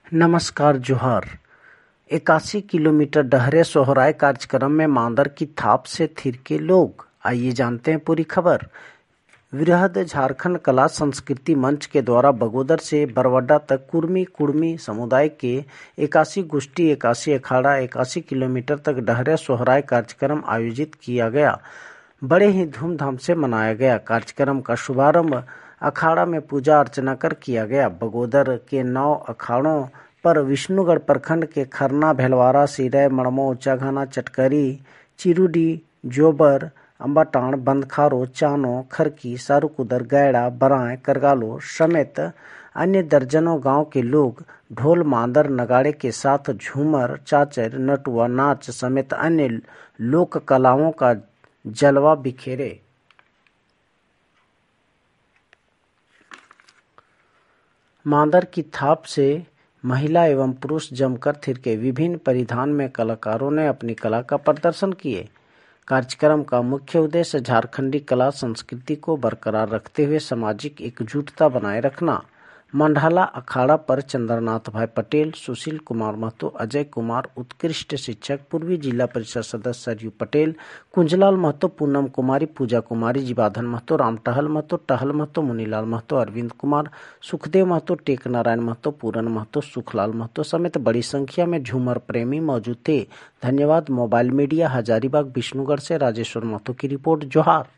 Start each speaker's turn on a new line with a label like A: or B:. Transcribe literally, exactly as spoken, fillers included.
A: नमस्कार जोहार। इक्यासी किलोमीटर डहरे सोहराय कार्यक्रम में मांदर की थाप से थिरके लोग। आइए जानते हैं पूरी खबर। वृहद झारखंड कला संस्कृति मंच के द्वारा बगोदर से बरवड्डा तक कुर्मी कुर्मी समुदाय के इक्यासी गोष्ठी इक्यासी अखाड़ा इक्यासी किलोमीटर तक डहरे सोहराय कार्यक्रम आयोजित किया गया। बड़े ही धूमधाम से मनाया गया। कार्यक्रम का शुभारंभ अखाड़ा में पूजा अर्चना कर किया गया। बगोदर के नौ अखाड़ों पर विष्णुगढ़ प्रखंड के खरना, भेलवारा, सिरय, मड़मो, ऊंचाघाना, चटकरी, चिरुडी, जोबर, अंबाटाण, बंदखारो, चानो, खरकी, सारुकुदर, गैड़ा, बराय, करगालो समेत अन्य दर्जनों गांव के लोग ढोल, मांदर, नगाड़े के साथ झूमर, चाचर, नटुआ, नाच समेत अन्य लोक कलाओं का जलवा बिखेरे। मांदर की थाप से महिला एवं पुरुष जमकर थिरके। विभिन्न परिधान में कलाकारों ने अपनी कला का प्रदर्शन किए। कार्यक्रम का मुख्य उद्देश्य झारखंडी कला संस्कृति को बरकरार रखते हुए सामाजिक एकजुटता बनाए रखना। मंडाला अखाड़ा पर चंद्रनाथ भाई पटेल, सुशील कुमार महतो, अजय कुमार उत्कृष्ट शिक्षक, पूर्वी जिला परिषद सदस्य सरयू पटेल, कुंजलाल महतो, पूनम कुमारी, पूजा कुमारी, जीवाधन महतो, राम टहल महतो, टहल महतो, मुनीलाल महतो, अरविंद कुमार, सुखदेव महतो, टेक नारायण महतो, पूरन महतो, सुखलाल महतो समेत बड़ी संख्या में झूमर प्रेमी मौजूद थे। धन्यवाद। मोबाइल मीडिया, हजारीबाग, विष्णुगढ़ से राजेश्वर महतो की रिपोर्ट। जोहार।